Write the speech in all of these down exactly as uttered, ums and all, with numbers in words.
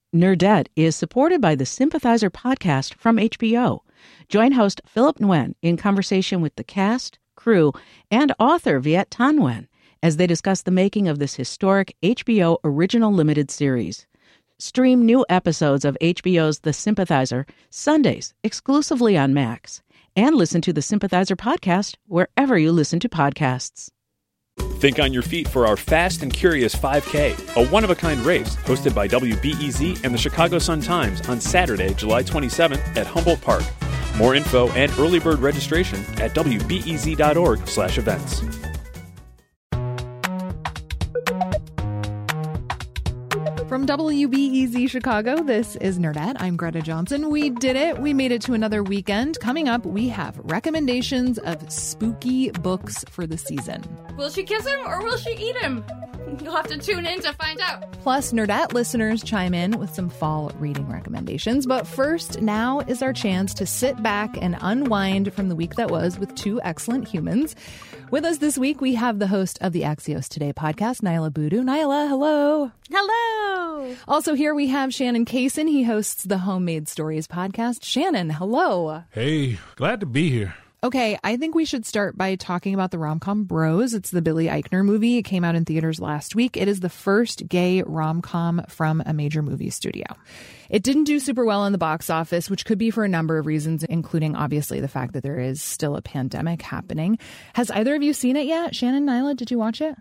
Nerdette is supported by the Sympathizer podcast from H B O. Join host Philip Nguyen in conversation with the cast, crew, and author Viet Thanh Nguyen as they discuss the making of this historic H B O original limited series. Stream new episodes of H B O's The Sympathizer Sundays exclusively on Max, and listen to the Sympathizer podcast wherever you listen to podcasts. Think on your feet for our Fast and Curious five K, a one-of-a-kind race hosted by W B E Z and the Chicago Sun-Times on Saturday, July twenty-seventh at Humboldt Park. More info and early bird registration at W B E Z dot org slash events. From W B E Z Chicago, this is Nerdette. I'm Greta Johnson. We did it. We made it to another weekend. Coming up, we have recommendations of spooky books for the season. Will she kiss him or will she eat him? You'll have to tune in to find out. Plus, Nerdette listeners chime in with some fall reading recommendations. But first, now is our chance to sit back and unwind from the week that was with two excellent humans. With us this week, we have the host of the Axios Today podcast, Niala Boodoo. Niala, hello. Hello. Also here we have Shannon Cason. He hosts the Homemade Stories podcast. Shannon, hello. Hey, glad to be here. Okay, I think we should start by talking about the rom-com Bros. It's the Billy Eichner movie. It came out in theaters last week. It is the first gay rom-com from a major movie studio. It didn't do super well in the box office, which could be for a number of reasons, including obviously the fact that there is still a pandemic happening. Has either of you seen it yet? Shannon, Niala, did you watch it?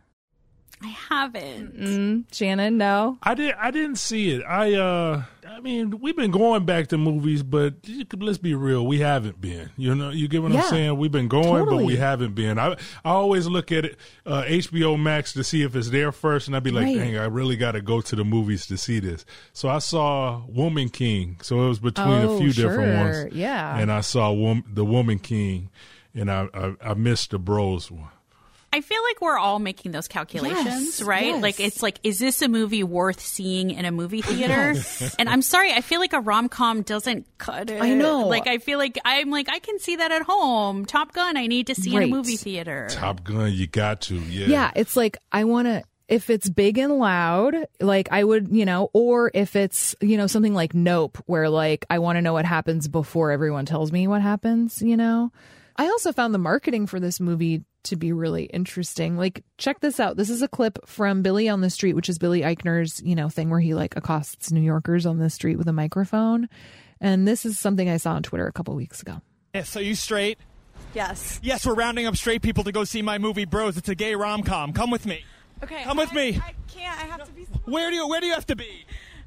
I haven't. Mm, Shannon, no. I did. I didn't see it. I. uh I mean, we've been going back to movies, but let's be real. We haven't been. You know, you get what yeah, I'm saying? We've been going, totally. but we haven't been. I. I always look at it, uh, H B O Max to see if it's there first, and I'd be like, right. dang, I really got to go to the movies to see this. So I saw Woman King. So it was between oh, a few sure. different ones. Yeah. And I saw Wom- the Woman King, and I, I I missed the Bros one. I feel like we're all making those calculations, yes, right? Yes. Like, it's like, is this a movie worth seeing in a movie theater? Yes. And I'm sorry, I feel like a rom-com doesn't cut it. I know. Like, I feel like, I'm like, I can see that at home. Top Gun, I need to see right. in a movie theater. Top Gun, you got to, yeah. Yeah, it's like, I want to... If it's big and loud, like I would, you know, or if it's, you know, something like Nope, where like I want to know what happens before everyone tells me what happens, you know. I also found the marketing for this movie to be really interesting. Like, check this out. This is a clip from Billy on the Street, which is Billy Eichner's, you know, thing where he like accosts New Yorkers on the street with a microphone. And this is something I saw on Twitter a couple weeks ago. Yes, are you straight? Yes. Yes, we're rounding up straight people to go see my movie Bros. It's a gay rom-com. Come with me. Okay. Come with I, me. I can't. I have to be. Where do you Where do you have to be?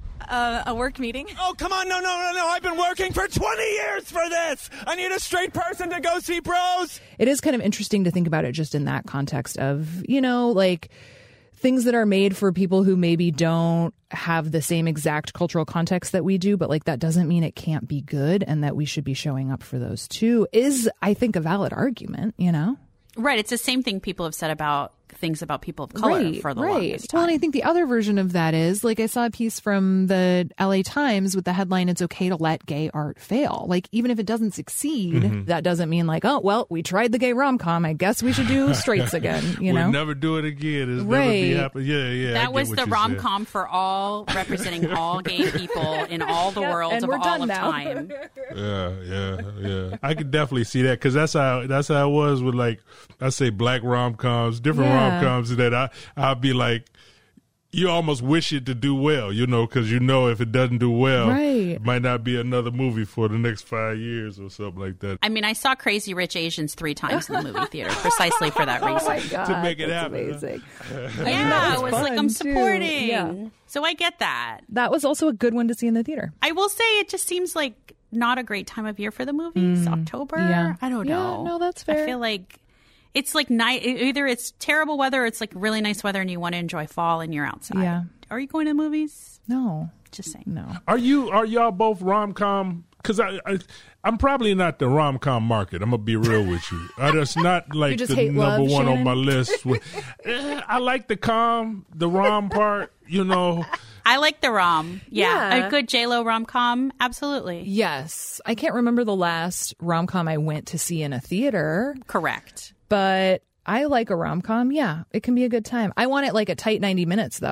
Uh, a work meeting. Oh, come on. No, no, no, no. I've been working for twenty years for this. I need a straight person to go see Bros. It is kind of interesting to think about it just in that context of, you know, like things that are made for people who maybe don't have the same exact cultural context that we do, but like that doesn't mean it can't be good and that we should be showing up for those too is, I think, a valid argument, you know? Right. It's the same thing people have said about things about people of color right, for the right. longest time. Well, and I think the other version of that is, like, I saw a piece from the L A Times with the headline, "It's okay to let gay art fail." Like, even if it doesn't succeed, mm-hmm. that doesn't mean like, oh, well, we tried the gay rom-com. I guess we should do straights again, you know? We'll never do it again. It's right. never be happen. Yeah, yeah. That was the rom-com for all, representing all gay people in all the yep, worlds of all of now. time. Yeah, yeah, yeah. I could definitely see that because that's how that's how it was with, like, I say black rom-coms, different yeah. rom-coms that I, I'll be like, you almost wish it to do well, you know, because you know if it doesn't do well, right. it might not be another movie for the next five years or something like that. I mean, I saw Crazy Rich Asians three times in the movie theater precisely for that reason. Oh my God, to make it that's happen. amazing. Huh? Yeah, it was like, I'm supporting. Yeah. So I get that. That was also a good one to see in the theater. I will say it just seems like not a great time of year for the movies. Mm, October? Yeah. I don't yeah, know. No, that's fair. I feel like it's like night. Either it's terrible weather or it's like really nice weather and you want to enjoy fall and you're outside. Yeah. Are you going to the movies? No. Just saying. No. Are you, are y'all both rom-com? Because I, I, I'm probably not the rom-com market. I'm going to be real with you. I just not like just the hate number love, one Shannon? on my list. eh, I like the com, the rom part, you know. I like the rom. Yeah. Yeah. A good J-Lo rom-com. Absolutely. Yes. I can't remember the last rom-com I went to see in a theater. Correct. But I like a rom-com. Yeah, it can be a good time. I want it like a tight ninety minutes, though.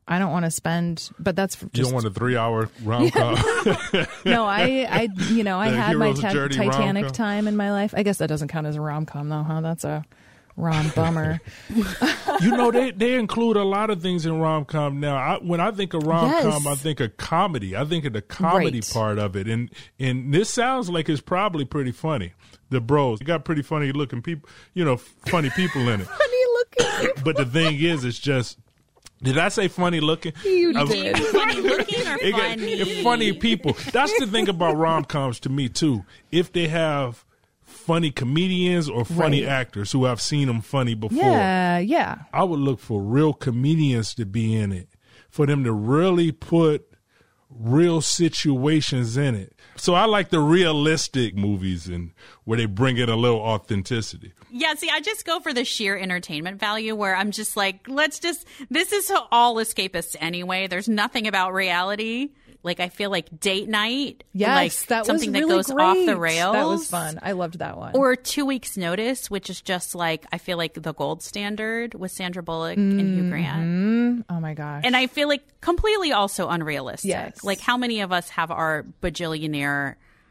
I don't want to spend, but that's for You just don't want a three-hour rom-com. no. I, I, you know, I The had my Hero's ta- Journey Titanic rom-com. time in my life. I guess that doesn't count as a rom com though, huh? That's a rom bummer. You know, they, they include a lot of things in rom-com now. I, when I think of rom-com, Yes. I think of comedy. I think of the comedy Right. part of it. And and this sounds like it's probably pretty funny. The Bros. You got pretty funny-looking people, you know, funny people in it. Funny looking. But the thing is, it's just... Did I say funny looking? You I- did. Funny looking or It got- funny? if funny people. That's the thing about rom-coms to me, too. If they have funny comedians or funny Right. actors who I've seen them funny before, Yeah, yeah. I would look for real comedians to be in it, for them to really put real situations in it. So I like the realistic movies and where they bring in a little authenticity. Yeah, see, I just go for the sheer entertainment value where I'm just like, let's just, this is all escapists anyway. There's nothing about reality. Like, I feel like date night, Yes, like that something was really that goes great. off the rails. That was fun. I loved that one. Or Two Weeks Notice, which is just like, I feel like the gold standard with Sandra Bullock and Hugh Grant. oh my gosh. And I feel like completely also unrealistic. Yes. Like, how many of us have our bajillionaire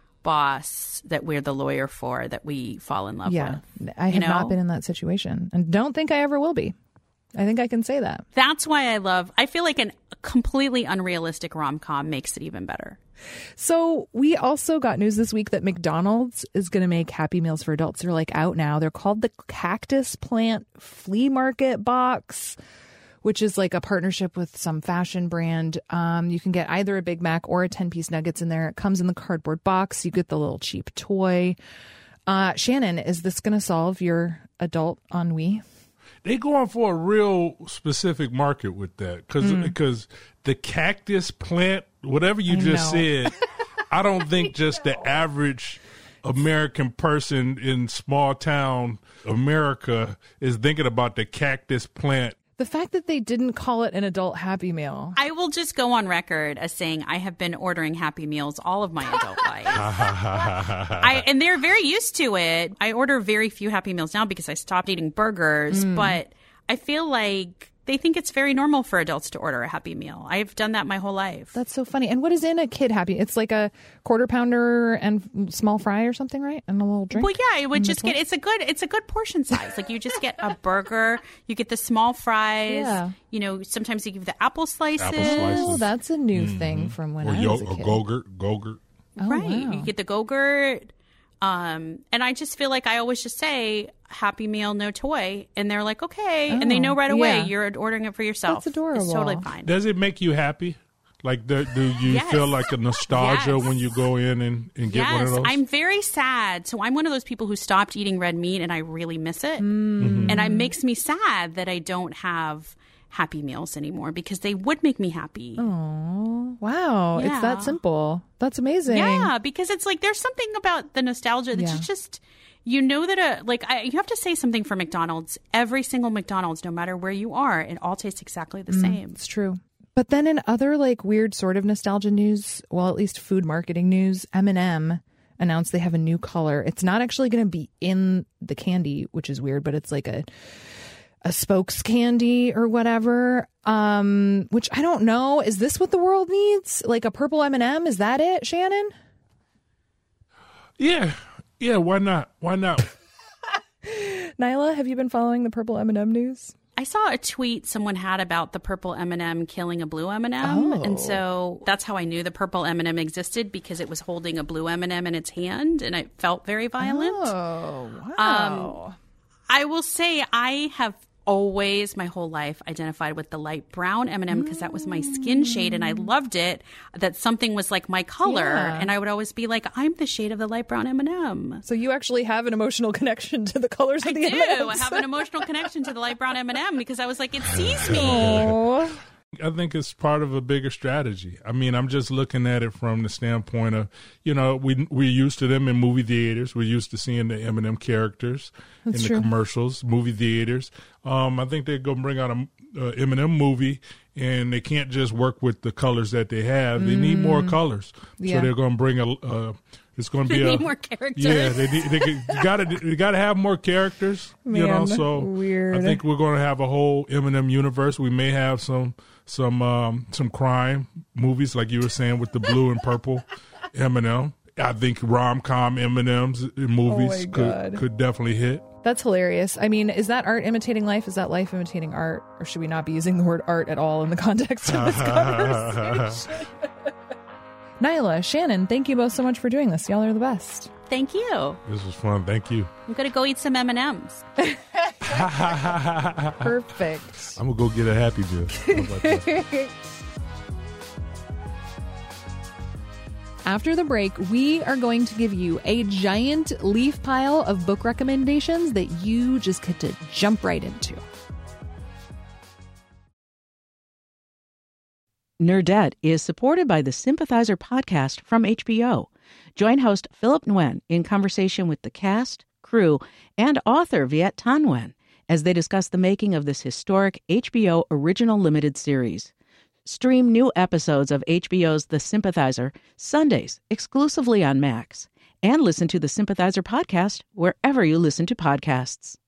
boss that we're the lawyer for that we fall in love yeah, with? I have you know? not been in that situation, and don't think I ever will be. I think I can say that. That's why I love, I feel like an, a completely unrealistic rom-com makes it even better. So we also got news this week that McDonald's is going to make Happy Meals for adults. They're like out now. They're called the Cactus Plant Flea Market Box, which is like a partnership with some fashion brand. Um, you can get either a Big Mac or a ten-piece nuggets in there. It comes in the cardboard box. You get the little cheap toy. Uh, Shannon, is this going to solve your adult ennui? They going for a real specific market with that because because the cactus plant, whatever you I just know. said, I don't think just the average American person in small town America is thinking about the cactus plant. The fact that they didn't call it an adult Happy Meal. I will just go on record as saying I have been ordering Happy Meals all of my adult life. I, and they're very used to it. I order very few Happy Meals now because I stopped eating burgers, but I feel like they think it's very normal for adults to order a Happy Meal. I've done that my whole life. That's so funny. And what is in a kid Happy? It's like a quarter pounder and small fry or something, right? And a little drink. Well, yeah, it would in just between? get it's a good it's a good portion size. Like you just get a burger, you get the small fries. Yeah. You know, sometimes you give the apple slices. Apple slices. Oh, that's a new thing from when Or, I yo- was a or kid. Gogurt, Gogurt. Oh, Right. wow. You get the Go-Gurt. Um, and I just feel like I always just say Happy Meal, no toy. And they're like, okay. and they know right away yeah. you're ordering it for yourself. That's adorable. It's totally fine. Does it make you happy? Like, do, do you Yes. feel like a nostalgia Yes. when you go in and, and get one of Yes, those? I'm very sad. So I'm one of those people who stopped eating red meat and I really miss it. Mm. And it makes me sad that I don't have Happy Meals anymore because they would make me happy. Oh, wow. It's Yeah. that simple. That's amazing. Yeah, because it's like there's something about the nostalgia that's Yeah. just you know that a like I, you have to say something for McDonald's. Every single McDonald's, no matter where you are, it all tastes exactly the same. It's true. But then in other like weird sort of nostalgia news, well, at least food marketing news, M and M announced they have a new color. It's not actually going to be in the candy, which is weird, but it's like a a spokes candy or whatever, um, which I don't know. Is this what the world needs? Like a purple M and M? Is that it, Shannon? yeah. Yeah, why not? Why not? Nyla, have you been following the purple M and M news? I saw a tweet someone had about the purple M and M killing a blue M and M, Oh. and so that's how I knew the purple M and M existed because it was holding a blue M and M in its hand, and it felt very violent. Oh, wow. I will say I have always, my whole life, identified with the light brown M and M because that was my skin shade, and I loved it. That something was like my color, Yeah. and I would always be like, "I'm the shade of the light brown M and M." So you actually have an emotional connection to the colors of I the do. M and Ms. I have an emotional connection to the light brown M and M because I was like, it sees me. Oh. I think it's part of a bigger strategy. I mean, I'm just looking at it from the standpoint of, you know, we we're used to them in movie theaters. We're used to seeing the M and M characters That's in the true. commercials, movie theaters. Um, I think they're going to bring out a uh, M and M movie, and they can't just work with the colors that they have. They need more colors, Yeah. so they're going to bring a. Uh, it's going to They be need a, more characters. Yeah, they need, they got to they got to have more characters. you know, Man, so weird. I think we're going to have a whole M and M universe. We may have some some um, some crime movies, like you were saying, with the blue and purple M and M. I think rom-com M and M's movies Oh my could God. could definitely hit. That's hilarious. I mean, is that art imitating life? Is that life imitating art? Or should we not be using the word art at all in the context of this conversation? Nyla, Shannon, thank you both so much for doing this. Y'all are the best. Thank you. This was fun. Thank you. I'm going to go eat some M and M's. Perfect. I'm going to go get a Happy Meal. How about that? After the break, we are going to give you a giant leaf pile of book recommendations that you just get to jump right into. Nerdette is supported by the Sympathizer podcast from H B O. Join host Philip Nguyen in conversation with the cast, crew, and author Viet Thanh Nguyen as they discuss the making of this historic H B O original limited series. Stream new episodes of H B O's The Sympathizer Sundays exclusively on Max, and listen to the Sympathizer podcast wherever you listen to podcasts.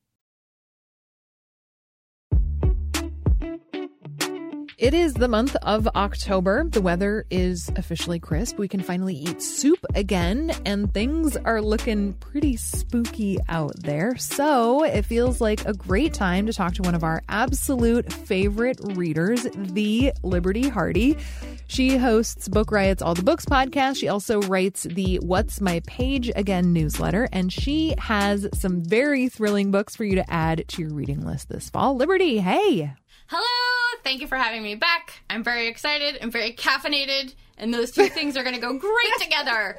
It is the month of October. The weather is officially crisp. We can finally eat soup again, and things are looking pretty spooky out there. So it feels like a great time to talk to one of our absolute favorite readers, the Liberty Hardy. She hosts Book Riot's All the Books podcast. She also writes the What's My Page Again newsletter, and she has some very thrilling books for you to add to your reading list this fall. Liberty, hey! Hello! Thank you for having me back. I'm very excited. I'm very caffeinated. And those two things are going to go great together.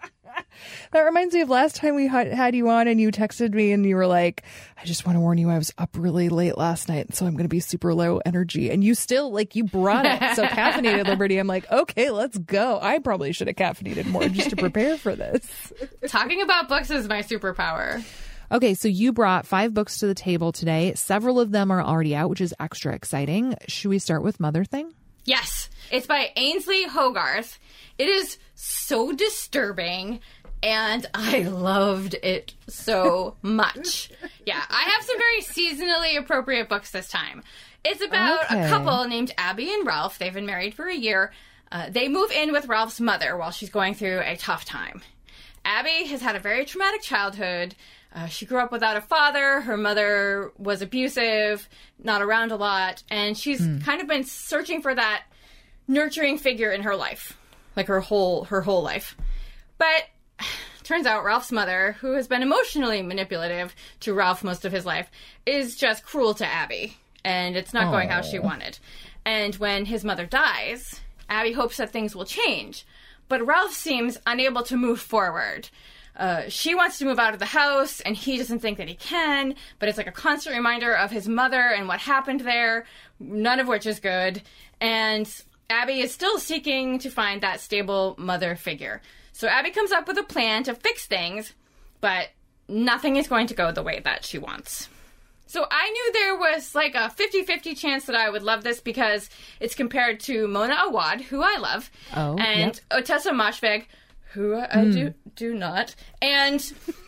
That reminds me of last time we had you on and you texted me and you were like, I just want to warn you, I was up really late last night, so I'm going to be super low energy. And you still, like, you brought it. So caffeinated, Liberty. I'm like, okay, let's go. I probably should have caffeinated more just to prepare for this. Talking about books is my superpower. Okay, so you brought five books to the table today. Several of them are already out, which is extra exciting. Should we start with Mother Thing? Yes. It's by Ainsley Hogarth. It is so disturbing, and I loved it so much. Yeah, I have some very seasonally appropriate books this time. It's about Okay. a couple named Abby and Ralph. They've been married for a year. Uh, they move in with Ralph's mother while she's going through a tough time. Abby has had a very traumatic childhood. Uh, she grew up without a father. Her mother was abusive, not around a lot, and she's mm. kind of been searching for that nurturing figure in her life, like her whole her whole life. But turns out Ralph's mother, who has been emotionally manipulative to Ralph most of his life, is just cruel to Abby, and it's not Aww. going how she wanted. And when his mother dies, Abby hopes that things will change, but Ralph seems unable to move forward. Uh, she wants to move out of the house, and he doesn't think that he can, but it's like a constant reminder of his mother and what happened there, none of which is good. And Abby is still seeking to find that stable mother figure. So Abby comes up with a plan to fix things, but nothing is going to go the way that she wants. So I knew there was like a fifty-fifty chance that I would love this because it's compared to Mona Awad, who I love, oh, and yep. Otessa Moshfegh, who I mm. do do not. And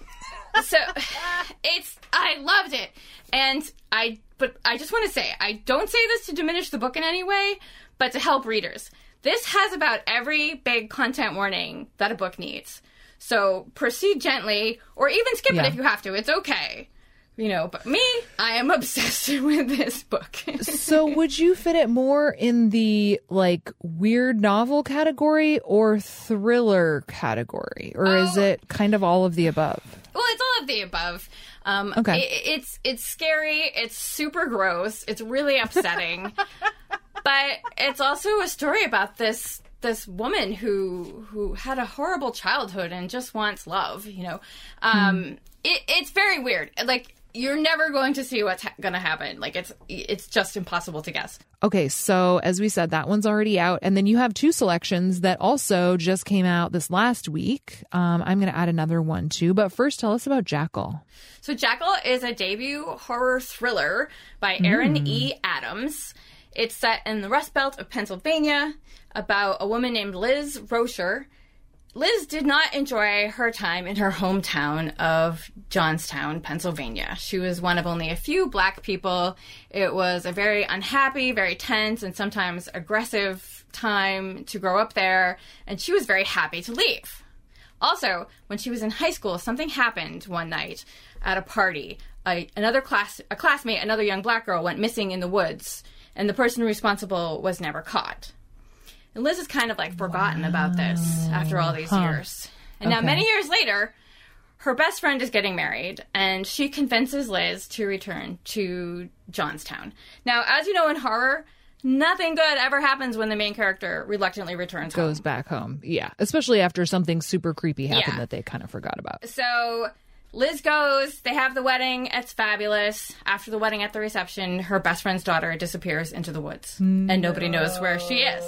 so it's I loved it. And I but I just want to say, I don't say this to diminish the book in any way, but to help readers. This has about every big content warning that a book needs. So proceed gently, or even skip yeah. it if you have to. It's okay. You know, but me, I am obsessed with this book. So would you fit it more in the, like, weird novel category or thriller category? Or oh. is it kind of all of the above? Well, it's all of the above. Um, okay. It, it's, it's scary. It's super gross. It's really upsetting. But it's also a story about this this woman who who had a horrible childhood and just wants love, you know. Um, hmm. it, it's very weird. Like, you're never going to see what's ha- going to happen. Like, it's it's just impossible to guess. Okay, so as we said, that one's already out. And then you have two selections that also just came out this last week. Um, I'm going to add another one, too. But first, tell us about Jackal. So Jackal is a debut horror thriller by Erin mm. E. Adams. It's set in the Rust Belt of Pennsylvania about a woman named Liz Rocher. Liz did not enjoy her time in her hometown of Johnstown, Pennsylvania. She was one of only a few black people. It was a very unhappy, very tense, and sometimes aggressive time to grow up there, and she was very happy to leave. Also, when she was in high school, something happened one night at a party. A, another class, a classmate, another young black girl, went missing in the woods, and the person responsible was never caught. And Liz has kind of, like, forgotten wow. about this after all these huh. years. And okay. now, many years later, her best friend is getting married, and she convinces Liz to return to Johnstown. Now, as you know in horror, nothing good ever happens when the main character reluctantly returns Goes home. back home. Yeah. Especially after something super creepy happened yeah. that they kind of forgot about. So Liz goes, they have the wedding, it's fabulous. After the wedding at the reception, her best friend's daughter disappears into the woods, no. and nobody knows where she is.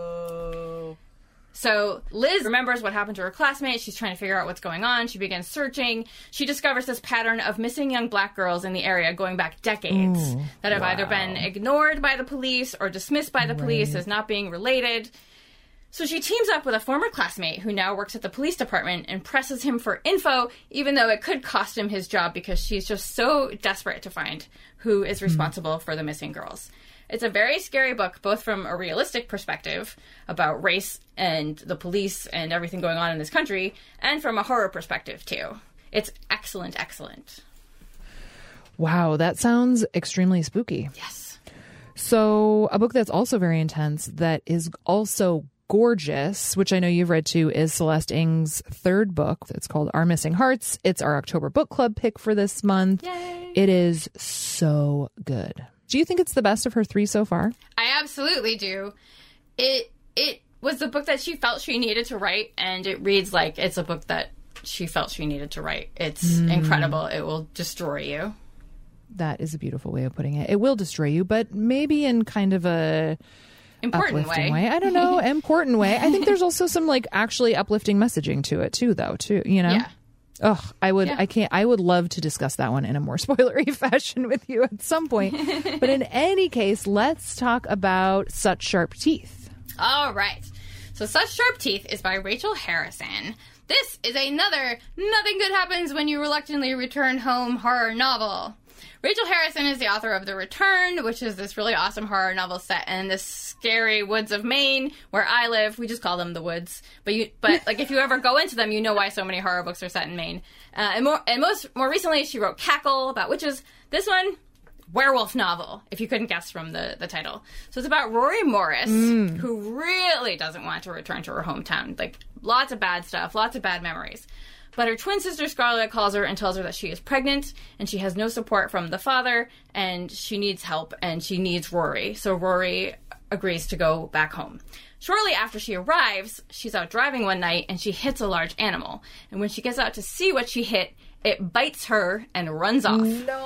So Liz remembers what happened to her classmate. She's trying to figure out what's going on. She begins searching. She discovers this pattern of missing young black girls in the area going back decades Ooh, that have wow. either been ignored by the police or dismissed by the right. police as not being related. So she teams up with a former classmate who now works at the police department and presses him for info, even though it could cost him his job because she's just so desperate to find who is responsible mm. for the missing girls. It's a very scary book, both from a realistic perspective about race and the police and everything going on in this country, and from a horror perspective, too. It's excellent, excellent. Wow, that sounds extremely spooky. Yes. So a book that's also very intense, that is also gorgeous, which I know you've read too, is Celeste Ng's third book. It's called Our Missing Hearts. It's our October book club pick for this month. Yay. It is so good. Do you think it's the best of her three so far? I absolutely do. It it was the book that she felt she needed to write, and it reads like it's a book that she felt she needed to write. It's mm. incredible. It will destroy you. That is a beautiful way of putting it. It will destroy you, but maybe in kind of a important way. way. I don't know, important way. I think there's also some like actually uplifting messaging to it too, though. Too, you know. Yeah. Oh, I would, yeah. I can't, I would love to discuss that one in a more spoilery fashion with you at some point. But in any case, let's talk about Such Sharp Teeth. All right. So Such Sharp Teeth is by Rachel Harrison. This is another Nothing Good Happens When You Reluctantly Return Home horror novel. Rachel Harrison is the author of The Return, which is this really awesome horror novel set in the scary woods of Maine, where I live. We just call them the woods. But you, but like if you ever go into them, you know why so many horror books are set in Maine. Uh, and more, and most more recently, she wrote Cackle about witches. This one, werewolf novel, if you couldn't guess from the, the title. So it's about Rory Morris, mm. who really doesn't want to return to her hometown. Like lots of bad stuff, lots of bad memories. But her twin sister Scarlett calls her and tells her that she is pregnant and she has no support from the father and she needs help and she needs Rory. So Rory agrees to go back home. Shortly after she arrives, she's out driving one night and she hits a large animal. And when she gets out to see what she hit, it bites her and runs off.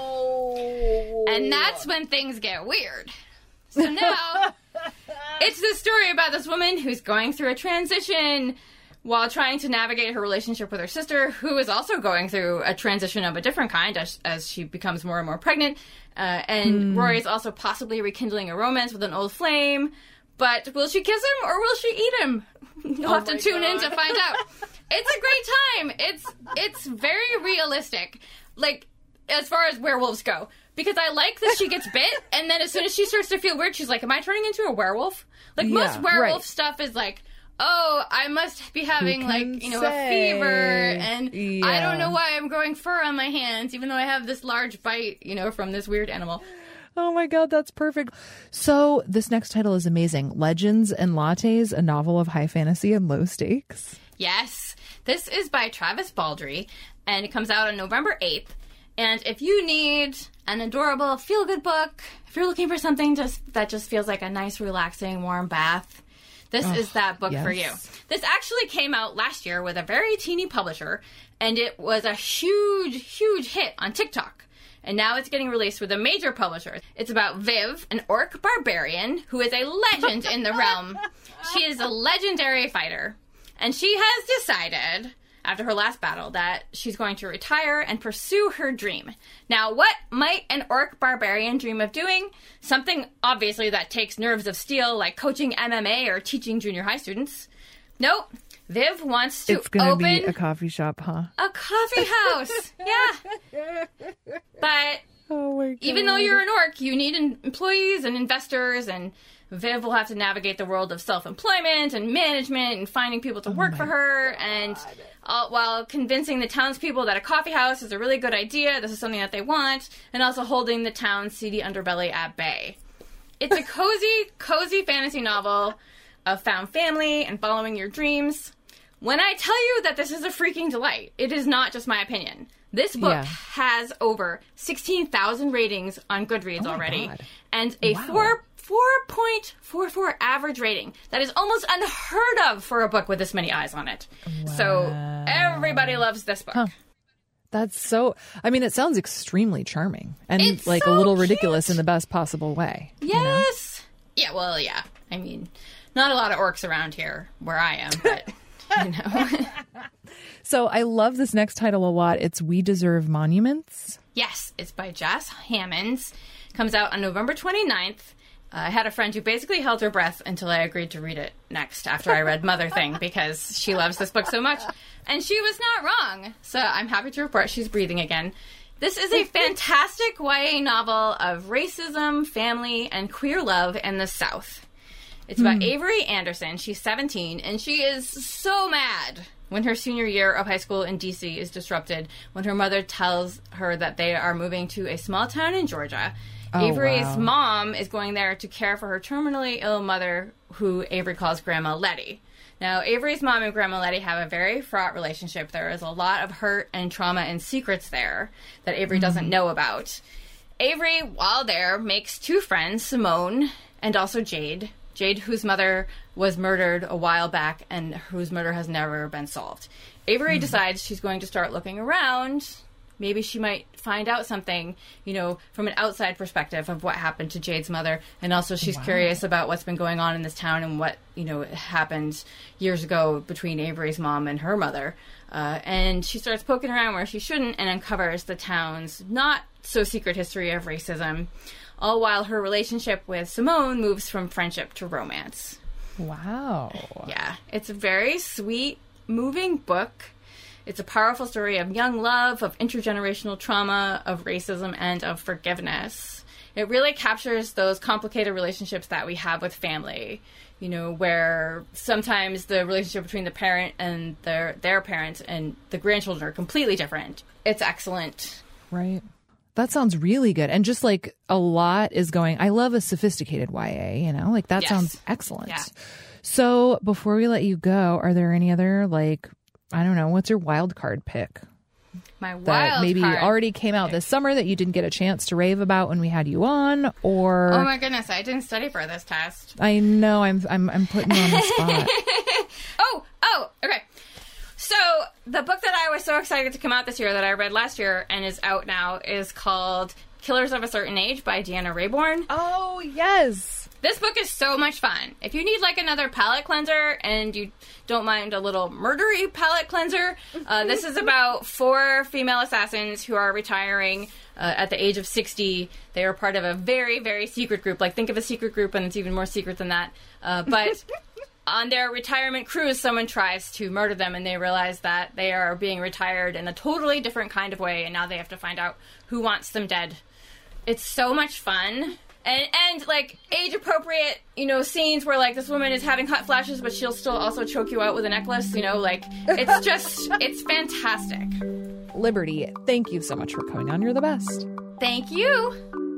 No. And that's when things get weird. So now it's this story about this woman who's going through a transition while trying to navigate her relationship with her sister, who is also going through a transition of a different kind as, as she becomes more and more pregnant. Uh, and mm. Rory is also possibly rekindling a romance with an old flame. But will she kiss him or will she eat him? You'll oh have to tune God. in to find out. It's a great time. It's it's very realistic, like, as far as werewolves go. Because I like that she gets bit, and then as soon as she starts to feel weird, she's like, am I turning into a werewolf? Like, yeah, most werewolf right. stuff is like, oh, I must be having, like, you know, say? a fever, and yeah. I don't know why I'm growing fur on my hands, even though I have this large bite, you know, from this weird animal. Oh my God, that's perfect. So this next title is amazing. Legends and Lattes, a novel of high fantasy and low stakes. Yes. This is by Travis Baldree, and it comes out on November eighth. And if you need an adorable feel-good book, if you're looking for something just that just feels like a nice, relaxing, warm bath, this oh, is that book yes. for you. This actually came out last year with a very teeny publisher, and it was a huge, huge hit on TikTok. And now it's getting released with a major publisher. It's about Viv, an orc barbarian, who is a legend in the realm. She is a legendary fighter. And she has decided, after her last battle, that she's going to retire and pursue her dream. Now, what might an orc barbarian dream of doing? Something, obviously, that takes nerves of steel, like coaching M M A or teaching junior high students. Nope. Viv wants to It's going to open be a coffee shop, huh? a coffee house. Yeah. But Oh my God. even though you're an orc, you need in- employees and investors, and Viv will have to navigate the world of self-employment and management and finding people to work for her, and uh, while convincing the townspeople that a coffee house is a really good idea, this is something that they want, and also holding the town's seedy underbelly at bay. It's a cozy, cozy fantasy novel of found family and following your dreams. When I tell you that this is a freaking delight, it is not just my opinion. This book Yeah. has over sixteen thousand ratings on Goodreads Oh my already, God. and a Wow. four four point four four average rating. That is almost unheard of for a book with this many eyes on it. So everybody loves this book. Huh. That's so, I mean, it sounds extremely charming and It's like so a little ridiculous cute. in the best possible way. Yes. Yeah, well, yeah. I mean, not a lot of orcs around here where I am, but, you know. So I love this next title a lot. It's We Deserve Monuments. Yes, it's by Jas Hammonds. Comes out on November twenty-ninth. Uh, I had a friend who basically held her breath until I agreed to read it next after I read Mother Thing, because she loves this book so much. And she was not wrong. So I'm happy to report she's breathing again. This is a fantastic Y A novel of racism, family, and queer love in the South. It's about Avery Anderson. She's seventeen, and she is so mad when her senior year of high school in D C is disrupted when her mother tells her that they are moving to a small town in Georgia. Oh, Avery's wow. mom is going there to care for her terminally ill mother, who Avery calls Grandma Letty. Now, Avery's mom and Grandma Letty have a very fraught relationship. There is a lot of hurt and trauma and secrets there that Avery doesn't know about. Avery, while there, makes two friends, Simone and also Jade. Jade, whose mother was murdered a while back and whose murder has never been solved. Avery decides she's going to start looking around. Maybe she might find out something, you know, from an outside perspective of what happened to Jade's mother. And also she's curious about what's been going on in this town and what, you know, happened years ago between Avery's mom and her mother. Uh, and she starts poking around where she shouldn't and uncovers the town's not so secret history of racism, all while her relationship with Simone moves from friendship to romance. Wow. Yeah, it's a very sweet, moving book. It's a powerful story of young love, of intergenerational trauma, of racism, and of forgiveness. It really captures those complicated relationships that we have with family, you know, where sometimes the relationship between the parent and their their parent and the grandchildren are completely different. It's excellent. Right. That sounds really good. And just like a lot is going, I love a sophisticated Y A, you know, like that Yes. sounds excellent. Yeah. So before we let you go, are there any other, like, I don't know, what's your wild card pick My wild that maybe card. already came out this summer that you didn't get a chance to rave about when we had you on? Or Oh my goodness, I didn't study for this test. I know I'm I'm I'm putting you on the spot. Oh, oh, okay. So the book that I was so excited to come out this year that I read last year and is out now is called Killers of a Certain Age by Deanna Raybourn. Oh yes. This book is so much fun. If you need like another palate cleanser and you don't mind a little murdery palate cleanser, uh, this is about four female assassins who are retiring uh, at the age of sixty. They are part of a very, very secret group. Like, think of a secret group and it's even more secret than that. Uh, but on their retirement cruise, someone tries to murder them and they realize that they are being retired in a totally different kind of way, and now they have to find out who wants them dead. It's so much fun. And, and like, age-appropriate, you know, scenes where, like, this woman is having hot flashes, but she'll still also choke you out with a necklace, you know, like, it's just, it's fantastic. Liberty, thank you so much for coming on. You're the best. Thank you.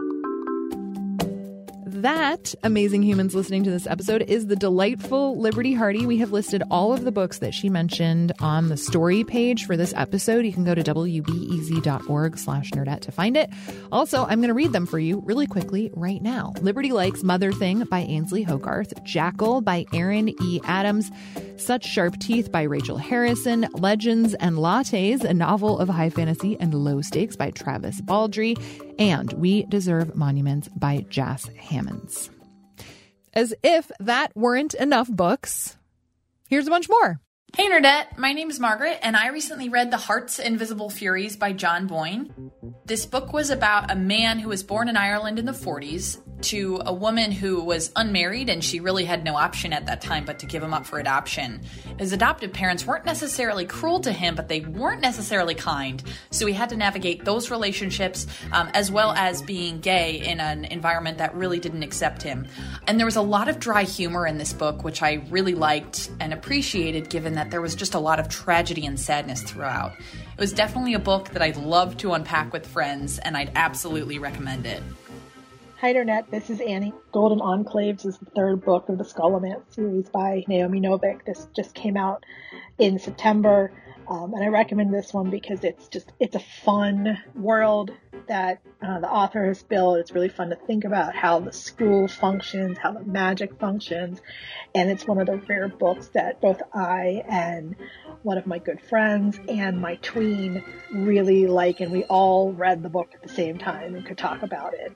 That, amazing humans listening to this episode, is the delightful Liberty Hardy. We have listed all of the books that she mentioned on the story page for this episode. You can go to wbez.org slash nerdette to find it. Also, I'm going to read them for you really quickly right now. Liberty likes Mother Thing by Ainsley Hogarth, Jackal by Aaron E. Adams, Such Sharp Teeth by Rachel Harrison, Legends and Lattes, a novel of high fantasy and low stakes by Travis Baldry, and We Deserve Monuments by Jas Hammonds. As if that weren't enough books, here's a bunch more. Hey Nerdette, my name is Margaret, and I recently read The Heart's Invisible Furies by John Boyne. This book was about a man who was born in Ireland in the forties to a woman who was unmarried, and she really had no option at that time but to give him up for adoption. His adoptive parents weren't necessarily cruel to him, but they weren't necessarily kind, so he had to navigate those relationships um, as well as being gay in an environment that really didn't accept him. And there was a lot of dry humor in this book, which I really liked and appreciated, given that there was just a lot of tragedy and sadness throughout. It was definitely a book that I'd love to unpack with friends, and I'd absolutely recommend it. Hi, Internet. This is Annie. Golden Enclaves is the third book of the Skullomance series by Naomi Novik. This just came out in September, um, and I recommend this one because it's just, it's a fun world that uh, the author has built. It's really fun to think about how the school functions, how the magic functions, and it's one of the rare books that both I and one of my good friends and my tween really like, and we all read the book at the same time and could talk about it.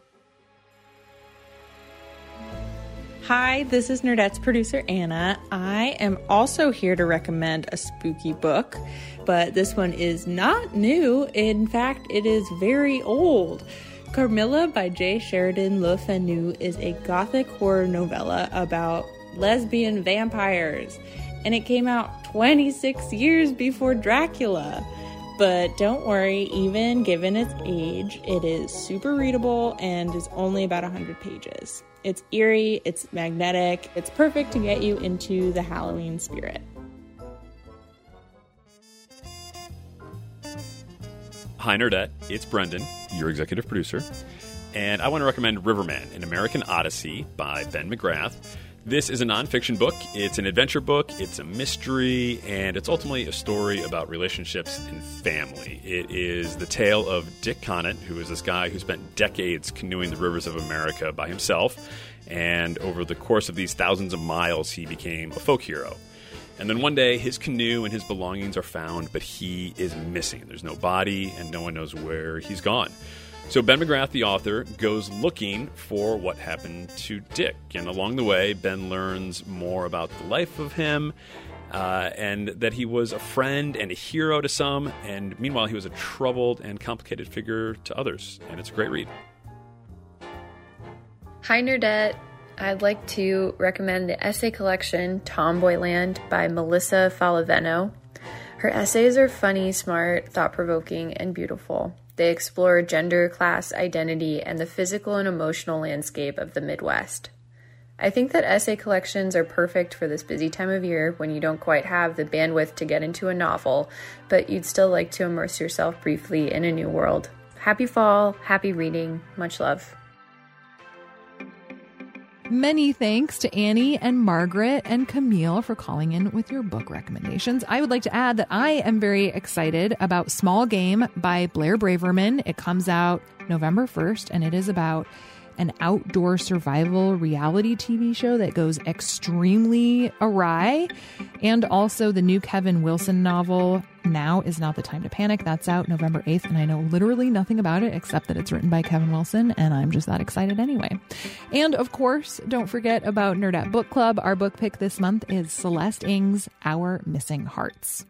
Hi, this is Nerdette's producer, Anna. I am also here to recommend a spooky book, but this one is not new. In fact, it is very old. Carmilla by J. Sheridan Le Fanu is a gothic horror novella about lesbian vampires, and it came out twenty-six years before Dracula. But don't worry, even given its age, it is super readable and is only about one hundred pages. It's eerie, it's magnetic, it's perfect to get you into the Halloween spirit. Hi, Nerdette. It's Brendan, your executive producer. And I want to recommend Riverman, An American Odyssey by Ben McGrath. This is a nonfiction book. It's an adventure book. It's a mystery, and it's ultimately a story about relationships and family. It is the tale of Dick Conant, who is this guy who spent decades canoeing the rivers of America by himself, and over the course of these thousands of miles, he became a folk hero. And then one day, his canoe and his belongings are found, but he is missing. There's no body, and no one knows where he's gone. So Ben McGrath, the author, goes looking for what happened to Dick. And along the way, Ben learns more about the life of him, uh, and that he was a friend and a hero to some, and meanwhile, he was a troubled and complicated figure to others. And it's a great read. Hi, Nerdette. I'd like to recommend the essay collection Tomboyland by Melissa Falaveno. Her essays are funny, smart, thought-provoking, and beautiful. They explore gender, class, identity, and the physical and emotional landscape of the Midwest. I think that essay collections are perfect for this busy time of year when you don't quite have the bandwidth to get into a novel, but you'd still like to immerse yourself briefly in a new world. Happy fall, happy reading, much love. Many thanks to Annie and Margaret and Camille for calling in with your book recommendations. I would like to add that I am very excited about Small Game by Blair Braverman. It comes out November first, and it is about an outdoor survival reality T V show that goes extremely awry. And also the new Kevin Wilson novel, Now Is Not the Time to Panic. That's out November eighth, and I know literally nothing about it except that it's written by Kevin Wilson, and I'm just that excited anyway. And of course, don't forget about Nerdette Book Club. Our book pick this month is Celeste Ng's Our Missing Hearts.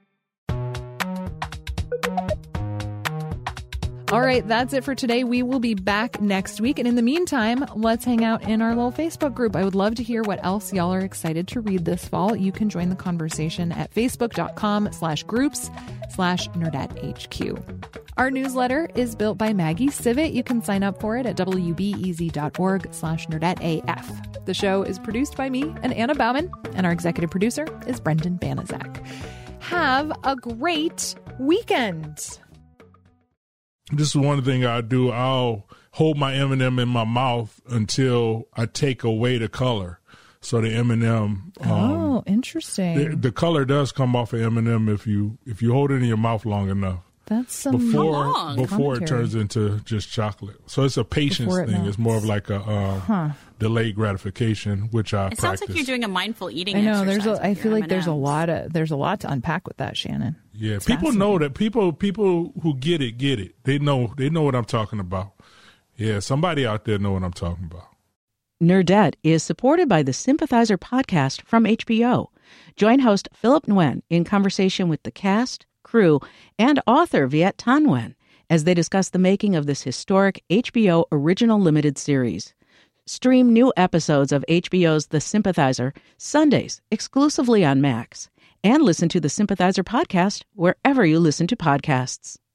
All right, that's it for today. We will be back next week. And in the meantime, let's hang out in our little Facebook group. I would love to hear what else y'all are excited to read this fall. You can join the conversation at facebook.com slash groups slash nerdettehq. Our newsletter is built by Maggie Sivit. You can sign up for it at wbez.org slash nerdetteaf. The show is produced by me and Anna Bauman, and our executive producer is Brendan Banaszak. Have a great weekend. This is one thing I do. I'll hold my M and M in my mouth until I take away the color. So the M and M. Um, oh, interesting. The, the color does come off of M and M if you if you hold it in your mouth long enough. That's some before long before commentary. It turns into just chocolate. So it's a patience Before it thing. melts. It's more of like a uh, Huh. delayed gratification, which I It practice. sounds like you're doing a mindful eating I know. exercise There's a. I with feel your like there's a M and Ms. lot of there's a lot to unpack with that, Shannon. Yeah, It's people know fascinating. that. People people who get it get it. They know they know what I'm talking about. Yeah, somebody out there know what I'm talking about. Nerdette is supported by the Sympathizer podcast from H B O. Join host Philip Nguyen in conversation with the cast, crew, and author Viet Thanh Nguyen as they discuss the making of this historic H B O original limited series. Stream new episodes of H B O's The Sympathizer Sundays exclusively on Max, and listen to the Sympathizer podcast wherever you listen to podcasts.